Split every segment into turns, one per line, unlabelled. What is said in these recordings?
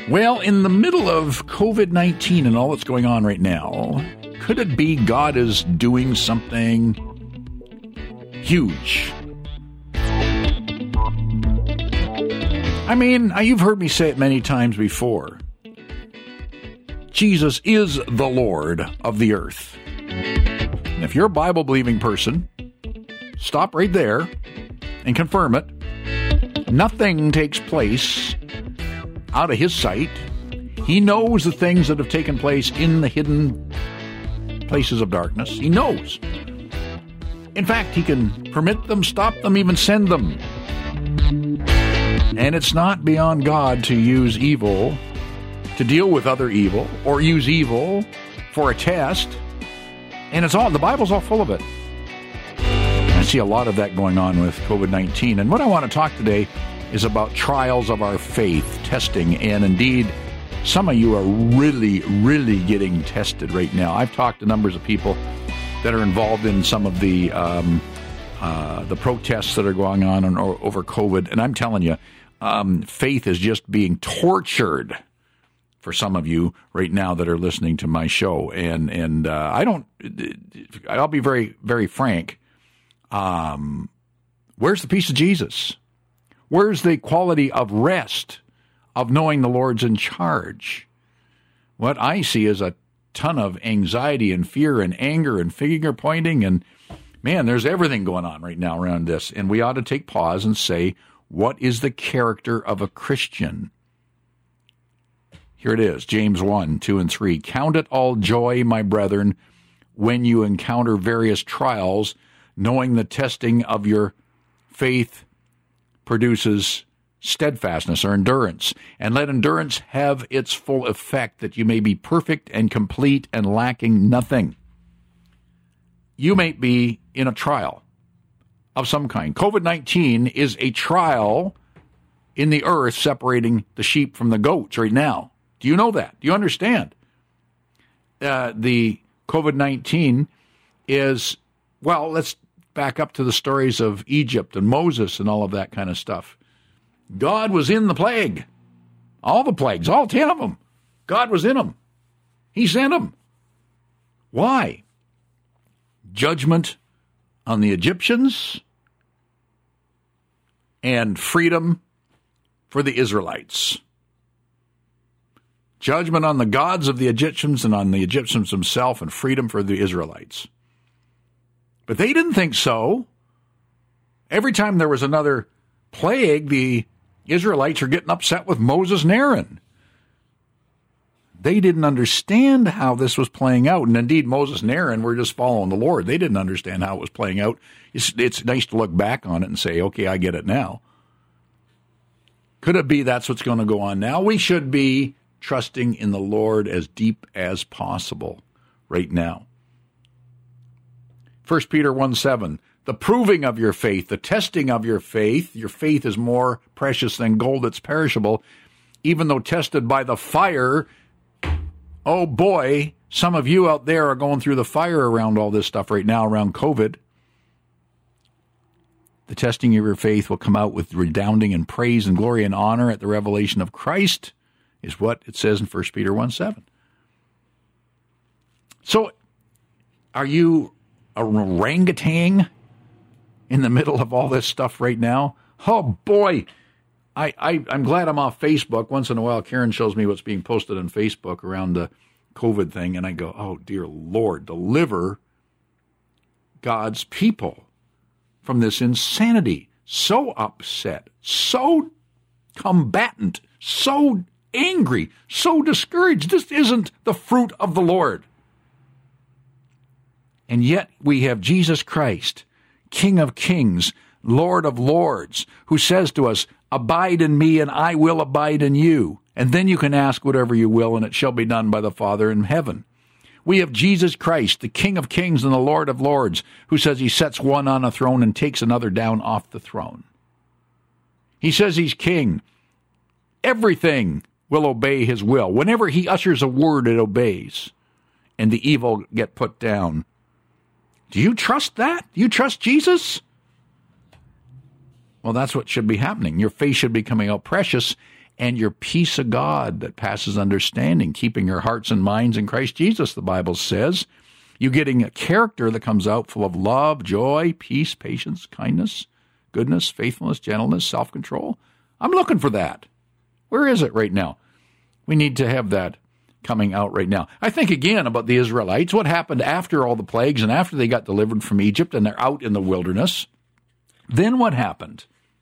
Well, in the middle of COVID-19 and all that's going on right now, could it be God is doing something huge? I mean, you've heard me say it many times before. Jesus is the Lord of the earth. And if you're a Bible-believing person, stop right there and confirm it. Nothing takes place out of his sight. He knows the things that have taken place in the hidden places of darkness. He knows. In fact, he can permit them, stop them, even send them. And it's not beyond God to use evil to deal with other evil, or use evil for a test. And it's all, the Bible's all full of it. I see a lot of that going on with COVID-19. And what I want to talk today is about trials of our faith, testing. And indeed, some of you are really, really getting tested right now. I've talked to numbers of people that are involved in some of the protests that are going on over COVID. And I'm telling you, faith is just being tortured for some of you right now that are listening to my show. And I'll be very, very frank. Where's the peace of Jesus? Where's the quality of rest of knowing the Lord's in charge? What I see is a ton of anxiety and fear and anger and finger pointing. And man, there's everything going on right now around this. And we ought to take pause and say, what is the character of a Christian? Here it is, James 1, 2, and 3. Count it all joy, my brethren, when you encounter various trials, knowing the testing of your faith produces steadfastness or endurance. And let endurance have its full effect, that you may be perfect and complete and lacking nothing. You may be in a trial of some kind. COVID-19 is a trial in the earth separating the sheep from the goats right now. Do you know that? Do you understand? The COVID-19 is, well, let's back up to the stories of Egypt and Moses and all of that kind of stuff. God was in the plague. All the plagues, all 10 of them. God was in them. He sent them. Why? Judgment on the Egyptians and freedom for the Israelites. Judgment on the gods of the Egyptians and on the Egyptians themselves, and freedom for the Israelites. But they didn't think so. Every time there was another plague, the Israelites are getting upset with Moses and Aaron. They didn't understand how this was playing out. And indeed, Moses and Aaron were just following the Lord. They didn't understand how it was playing out. It's nice to look back on it and say, okay, I get it now. Could it be that's what's going to go on now? We should be trusting in the Lord as deep as possible right now. 1 Peter 1:7, the proving of your faith, the testing of your faith is more precious than gold that's perishable, even though tested by the fire. Oh boy, some of you out there are going through the fire around all this stuff right now, around COVID. The testing of your faith will come out with redounding in praise and glory and honor at the revelation of Christ, is what it says in 1 Peter 1:7. So, are you a orangutan in the middle of all this stuff right now? Oh, boy. I'm glad I'm off Facebook. Once in a while, Karen shows me what's being posted on Facebook around the COVID thing, and I go, oh, dear Lord, deliver God's people from this insanity. So upset, so combatant, so angry, so discouraged. This isn't the fruit of the Lord. And yet we have Jesus Christ, King of Kings, Lord of Lords, who says to us, abide in me and I will abide in you. And then you can ask whatever you will, and it shall be done by the Father in heaven. We have Jesus Christ, the King of Kings and the Lord of Lords, who says he sets one on a throne and takes another down off the throne. He says he's king. Everything will obey his will. Whenever he utters a word, it obeys, and the evil get put down. Do you trust that? Do you trust Jesus? Well, that's what should be happening. Your faith should be coming out precious, and your peace of God that passes understanding, keeping your hearts and minds in Christ Jesus, the Bible says. You're getting a character that comes out full of love, joy, peace, patience, kindness, goodness, faithfulness, gentleness, self-control. I'm looking for that. Where is it right now? We need to have that coming out right now. I think again about the Israelites, what happened after all the plagues and after they got delivered from Egypt and they're out in the wilderness. Then what happened?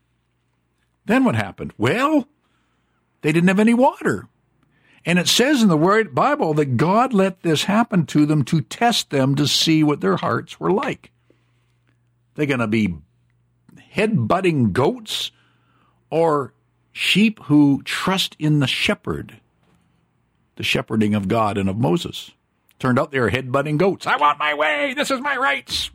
Well, they didn't have any water. And it says in the Bible that God let this happen to them to test them to see what their hearts were like. They're going to be head-butting goats or sheep who trust in the shepherd, the shepherding of God and of Moses. Turned out they were head-butting goats. I want my way. This is my rights.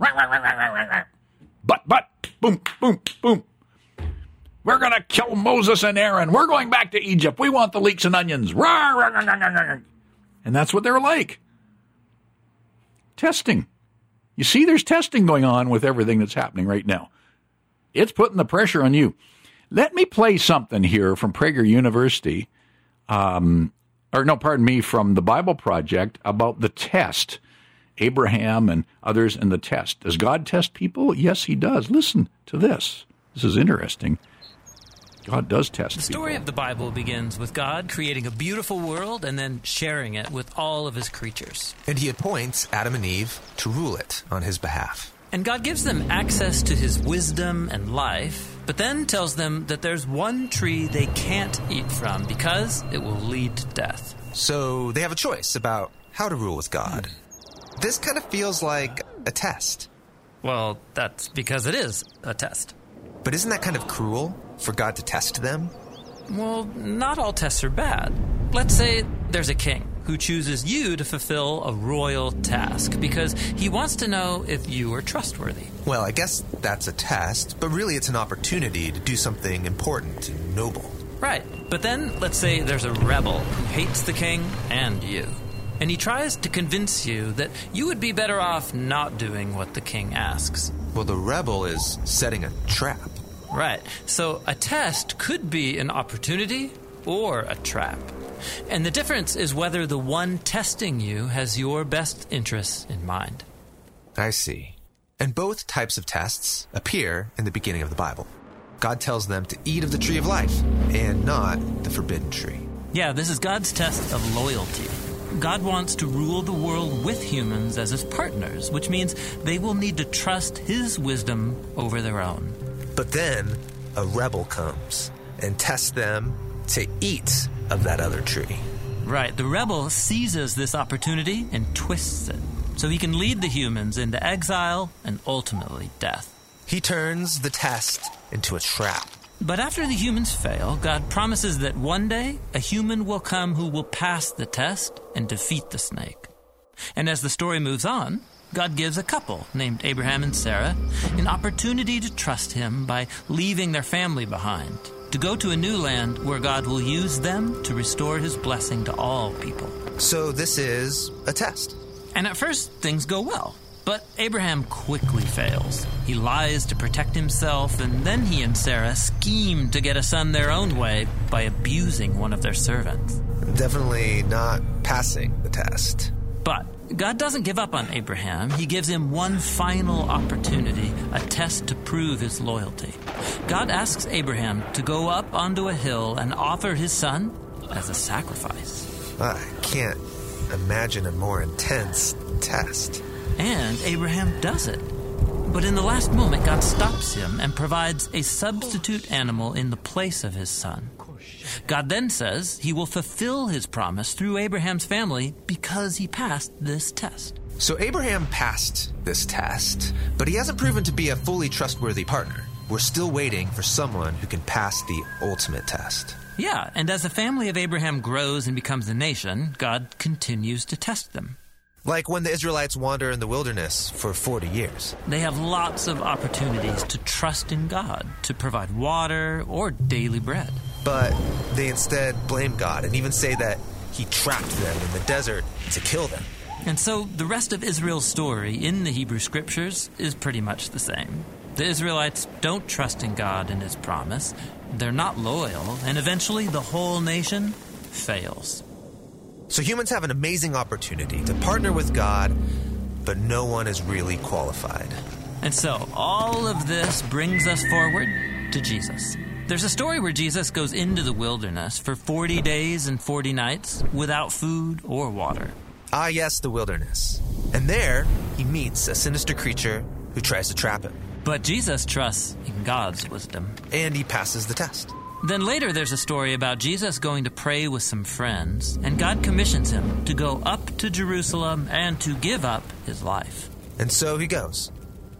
But, boom, boom, boom. We're going to kill Moses and Aaron. We're going back to Egypt. We want the leeks and onions. And that's what they're like. Testing. You see, there's testing going on with everything that's happening right now. It's putting the pressure on you. Let me play something here from Prager University, from the Bible Project about the test. Abraham and others in the test. Does God test people? Yes, he does. Listen to this. This is interesting. God does test people.
The story of the Bible begins with God creating a beautiful world and then sharing it with all of his creatures.
And he appoints Adam and Eve to rule it on his behalf.
And God gives them access to his wisdom and life, but then tells them that there's one tree they can't eat from because it will lead to death.
So they have a choice about how to rule with God. This kind of feels like a test.
Well, that's because it is a test.
But isn't that kind of cruel for God to test them?
Well, not all tests are bad. Let's say there's a king who chooses you to fulfill a royal task because he wants to know if you are trustworthy.
Well, I guess that's a test, but really it's an opportunity to do something important and noble.
Right, but then let's say there's a rebel who hates the king and you. And he tries to convince you that you would be better off not doing what the king asks.
Well, the rebel is setting a trap.
Right. So a test could be an opportunity or a trap. And the difference is whether the one testing you has your best interests in mind.
I see. And both types of tests appear in the beginning of the Bible. God tells them to eat of the tree of life and not the forbidden tree.
Yeah, this is God's test of loyalty. God wants to rule the world with humans as his partners, which means they will need to trust his wisdom over their own.
But then a rebel comes and tests them to eat of that other tree.
Right. The rebel seizes this opportunity and twists it so he can lead the humans into exile and ultimately death.
He turns the test into a trap.
But after the humans fail, God promises that one day a human will come who will pass the test and defeat the snake. And as the story moves on, God gives a couple named Abraham and Sarah an opportunity to trust him by leaving their family behind, to go to a new land where God will use them to restore his blessing to all people.
So this is a test.
And at first, things go well. But Abraham quickly fails. He lies to protect himself, and then he and Sarah scheme to get a son their own way by abusing one of their servants.
Definitely not passing the test.
But God doesn't give up on Abraham. He gives him one final opportunity, a test to prove his loyalty. God asks Abraham to go up onto a hill and offer his son as a sacrifice.
I can't imagine a more intense test.
And Abraham does it. But in the last moment, God stops him and provides a substitute animal in the place of his son. God then says he will fulfill his promise through Abraham's family because he passed this test.
So Abraham passed this test, but he hasn't proven to be a fully trustworthy partner. We're still waiting for someone who can pass the ultimate test.
Yeah, and as the family of Abraham grows and becomes a nation, God continues to test them.
Like when the Israelites wander in the wilderness for 40 years.
They have lots of opportunities to trust in God, to provide water or daily bread.
But they instead blame God and even say that he trapped them in the desert to kill them.
And so the rest of Israel's story in the Hebrew Scriptures is pretty much the same. The Israelites don't trust in God and his promise. they're not loyal, and eventually the whole nation fails.
So humans have an amazing opportunity to partner with God, but no one is really qualified.
And so all of this brings us forward to Jesus. There's a story where Jesus goes into the wilderness for 40 days and 40 nights without food or water.
Ah, yes, the wilderness. And there, he meets a sinister creature who tries to trap him.
But Jesus trusts in God's wisdom.
And he passes the test.
Then later there's a story about Jesus going to pray with some friends, and God commissions him to go up to Jerusalem and to give up his life.
And so he goes.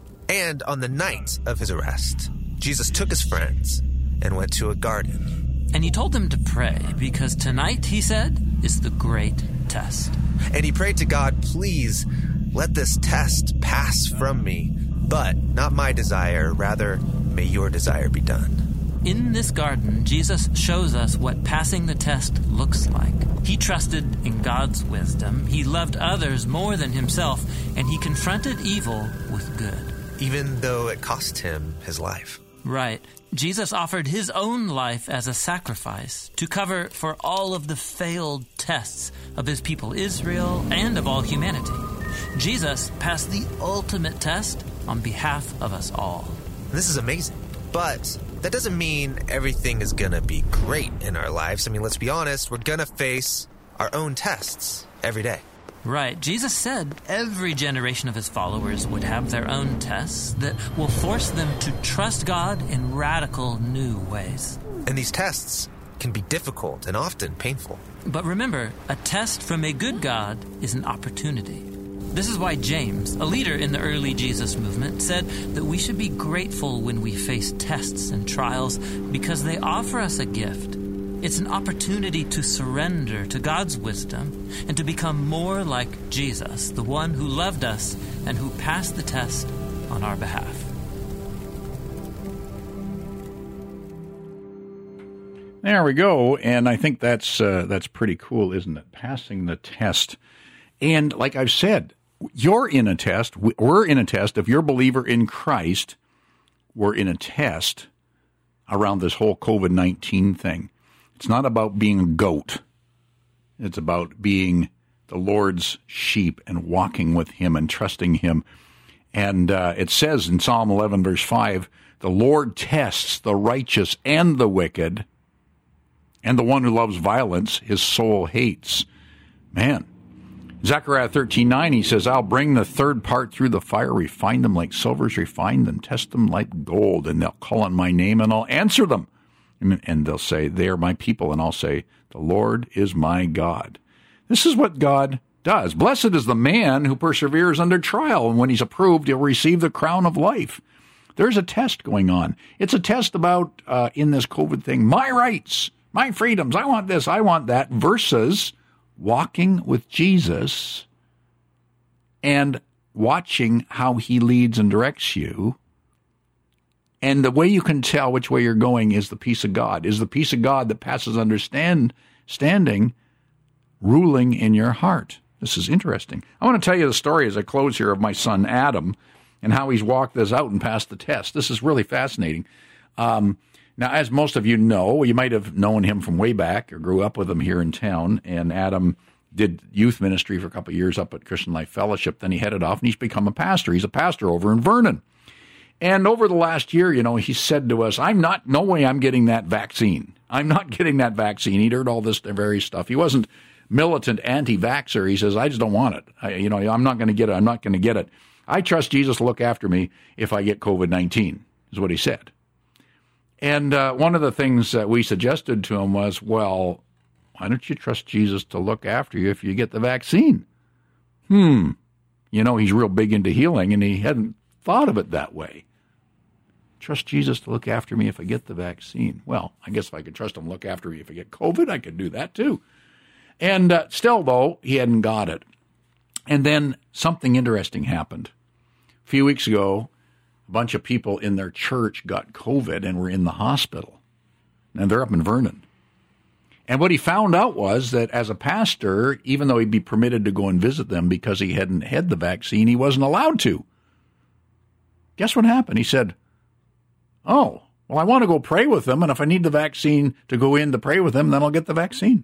And on the night of his arrest, Jesus took his friends and went to a garden.
And he told them to pray, because tonight, he said, is the great test.
And he prayed to God, please let this test pass from me, but not my desire, rather may your desire be done.
In this garden, Jesus shows us what passing the test looks like. He trusted in God's wisdom, he loved others more than himself, and he confronted evil with good.
Even though it cost him his life.
Right. Jesus offered his own life as a sacrifice to cover for all of the failed tests of his people Israel and of all humanity. Jesus passed the ultimate test on behalf of us all.
This is amazing. But that doesn't mean everything is going to be great in our lives. I mean, let's be honest, we're going to face our own tests every day.
Right. Jesus said every generation of his followers would have their own tests that will force them to trust God in radical new ways.
And these tests can be difficult and often painful.
But remember, a test from a good God is an opportunity. This is why James, a leader in the early Jesus movement, said that we should be grateful when we face tests and trials because they offer us a gift. It's an opportunity to surrender to God's wisdom and to become more like Jesus, the one who loved us and who passed the test on our behalf.
There we go, and I think that's pretty cool, isn't it? Passing the test. And like I've said, you're in a test. We're in a test. If you're a believer in Christ, we're in a test around this whole COVID-19 thing. It's not about being a goat. It's about being the Lord's sheep and walking with him and trusting him. And it says in Psalm 11, verse 5, the Lord tests the righteous and the wicked, and the one who loves violence, his soul hates. Man. Zechariah 13:9, he says, I'll bring the third part through the fire, refine them like silver is refined, and test them like gold, and they'll call on my name, and I'll answer them. And they'll say, they are my people, and I'll say, the Lord is my God. This is what God does. Blessed is the man who perseveres under trial, and when he's approved, he'll receive the crown of life. There's a test going on. It's a test about, in this COVID thing, my rights, my freedoms, I want this, I want that, versus walking with Jesus and watching how he leads and directs you. And the way you can tell which way you're going is the peace of God, is the peace of God that passes understanding ruling in your heart. This is interesting. I want to tell you the story as I close here of my son Adam and how he's walked this out and passed the test. This is really fascinating. Now, as most of you know, you might have known him from way back or grew up with him here in town. And Adam did youth ministry for a couple of years up at Christian Life Fellowship. Then he headed off and he's become a pastor. He's a pastor over in Vernon. And over the last year, he said to us, no way I'm getting that vaccine. I'm not getting that vaccine. He'd heard all this various stuff. He wasn't militant anti-vaxxer. He says, I just don't want it. I'm not going to get it. I'm not going to get it. I trust Jesus to look after me if I get COVID-19, is what he said. And one of the things that we suggested to him was, well, why don't you trust Jesus to look after you if you get the vaccine? He's real big into healing, and he hadn't thought of it that way. Trust Jesus to look after me if I get the vaccine. Well, I guess if I could trust him to look after me if I get COVID, I could do that too. And still, though, he hadn't got it. And then something interesting happened. A few weeks ago, a bunch of people in their church got COVID and were in the hospital. And they're up in Vernon. And what he found out was that as a pastor, even though he'd be permitted to go and visit them because he hadn't had the vaccine, he wasn't allowed to. Guess what happened? He said, oh, Well, I want to go pray with them, and if I need the vaccine to go in to pray with them, then I'll get the vaccine.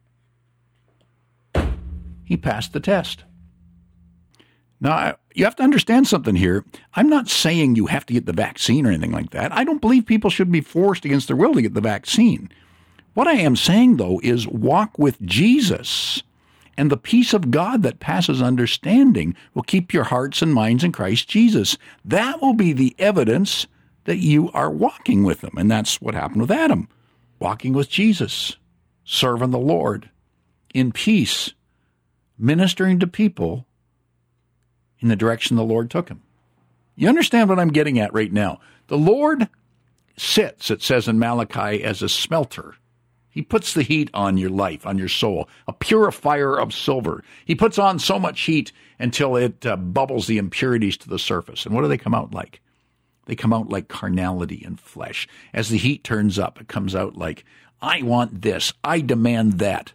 He passed the test. Now, you have to understand something here. I'm not saying you have to get the vaccine or anything like that. I don't believe people should be forced against their will to get the vaccine. What I am saying, though, is walk with Jesus, and the peace of God that passes understanding will keep your hearts and minds in Christ Jesus. That will be the evidence that you are walking with him. And that's what happened with Adam. Walking with Jesus, serving the Lord in peace, ministering to people in the direction the Lord took him. You understand what I'm getting at right now? The Lord sits, it says in Malachi, as a smelter. He puts the heat on your life, on your soul, a purifier of silver. He puts on so much heat until it bubbles the impurities to the surface. And what do they come out like? They come out like carnality and flesh. As the heat turns up, it comes out like, I want this, I demand that.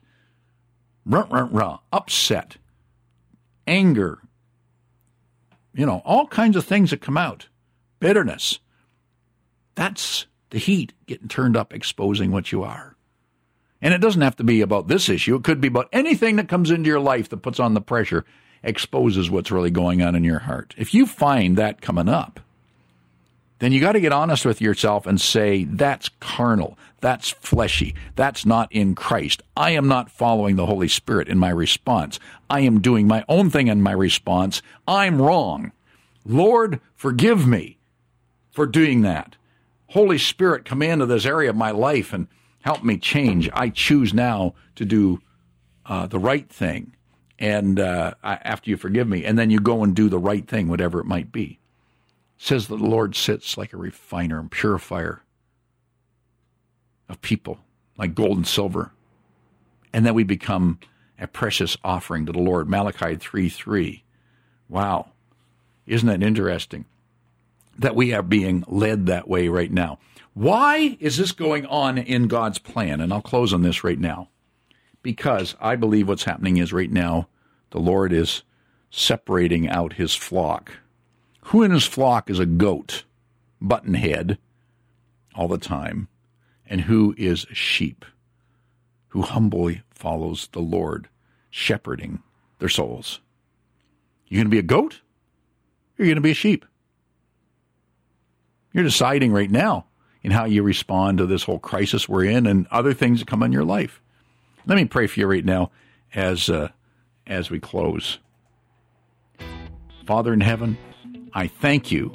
Upset, anger, all kinds of things that come out. Bitterness. That's the heat getting turned up, exposing what you are. And it doesn't have to be about this issue. It could be about anything that comes into your life that puts on the pressure, exposes what's really going on in your heart. If you find that coming up, then you got to get honest with yourself and say, that's carnal, that's fleshy, that's not in Christ. I am not following the Holy Spirit in my response. I am doing my own thing in my response. I'm wrong. Lord, forgive me for doing that. Holy Spirit, come into this area of my life and help me change. I choose now to do the right thing. And after you forgive me, and then you go and do the right thing, whatever it might be. It says that the Lord sits like a refiner and purifier of people, like gold and silver. And then we become a precious offering to the Lord. Malachi 3:3. Wow. Isn't that interesting? That we are being led that way right now. Why is this going on in God's plan? And I'll close on this right now. Because I believe what's happening is right now, the Lord is separating out his flock. Who in his flock is a goat, buttonhead, all the time, and who is a sheep, who humbly follows the Lord, shepherding their souls? You're going to be a goat, or you're going to be a sheep? You're deciding right now in how you respond to this whole crisis we're in and other things that come in your life. Let me pray for you right now as we close. Father in heaven, I thank you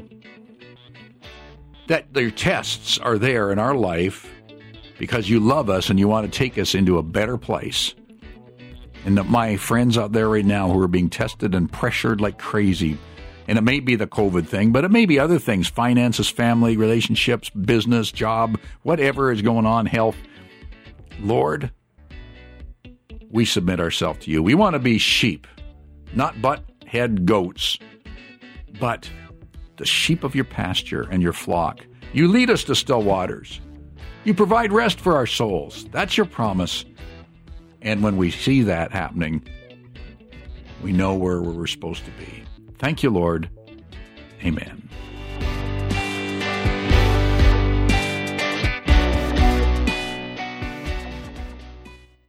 that your tests are there in our life because you love us and you want to take us into a better place. And that my friends out there right now who are being tested and pressured like crazy, and it may be the COVID thing, but it may be other things, finances, family, relationships, business, job, whatever is going on, health. Lord, we submit ourselves to you. We want to be sheep, not butt-head goats, but the sheep of your pasture and your flock. You lead us to still waters. You provide rest for our souls. That's your promise. And when we see that happening, we know where we're supposed to be. Thank you, Lord. Amen.